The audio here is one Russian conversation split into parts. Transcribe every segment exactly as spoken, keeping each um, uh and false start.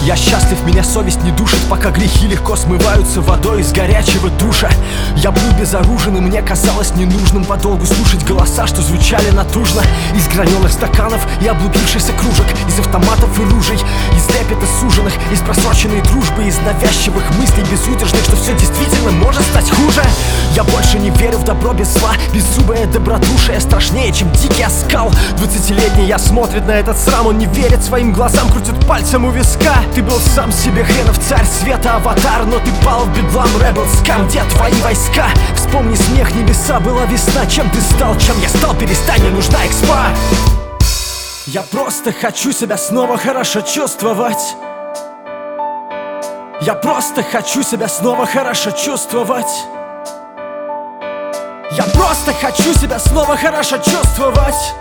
Я счастлив, меня совесть не душит, пока грехи легко смываются водой из горячего душа. Я был безоружен, и мне казалось ненужным подолгу слушать голоса, что звучали натужно. Из граненых стаканов и облупившихся кружек, из автоматов и ружей, из лепета суженых, из просроченной дружбы, из навязчивых мыслей безудержных, что все действительно может стать хуже. Я больше не верю в добро без зла, беззубое добродушие страшнее, чем дикий оскал. Двадцатилетний я смотрит на этот срам, он не верит своим глазам, крутит пальцем у виска. Ты был сам себе хренов царь, света аватар, но ты пал в бедлам, rebel scum. Где твои войска? Вспомни смех, небеса, была весна. Чем ты стал, чем я стал, перестань, мне нужна экспа. Я просто хочу себя снова хорошо чувствовать. Я просто хочу себя снова хорошо чувствовать. Я просто хочу себя снова хорошо чувствовать.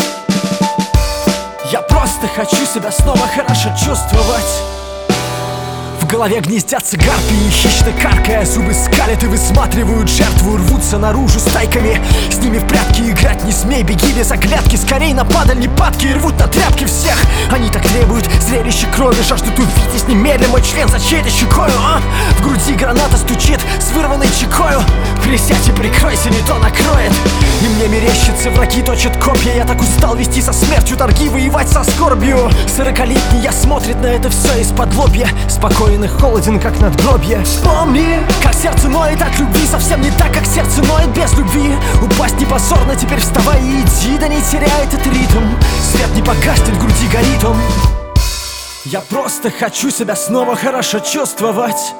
Я просто хочу себя снова хорошо чувствовать. В голове гнездятся гарпии, хищно каркая, зубы скалят и высматривают жертву, рвутся наружу стайками. С ними в прятки играть не смей, беги без оглядки, скорей на падаль падки и рвут на тряпки всех. Они так требуют зрелища крови, жаждут увидеть немедленно мой член за чьей-то щекою, а? В груди граната стучит с вырванной чекою. Присядь и прикройся, не то накроет. И мне мерещится, враги точат копья. Я так устал вести со смертью торги, воевать со скорбью. Сорокалетний я смотрит на это все из-под лобья, спокоен и холоден, как надгробье. Вспомни, как сердце ноет от любви, совсем не так, как сердце ноет без любви. Упасть не позорно, теперь вставай и иди, да не теряй этот ритм. Свет не погаснет, в груди горит он. Я просто хочу себя снова хорошо чувствовать.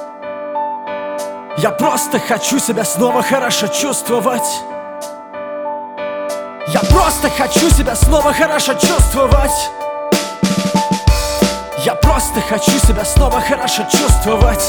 Я просто хочу себя снова хорошо чувствовать. Я просто хочу себя снова хорошо чувствовать. Я просто хочу себя снова хорошо чувствовать.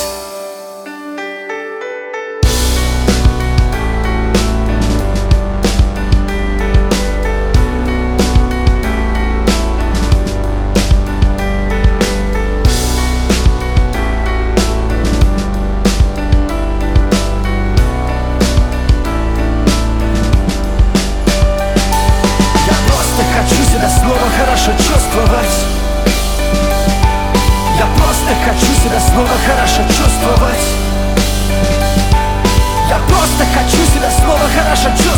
Снова хорошо чувствовать. Я просто хочу себя снова хорошо чувствовать. Я просто хочу себя снова хорошо чувствовать.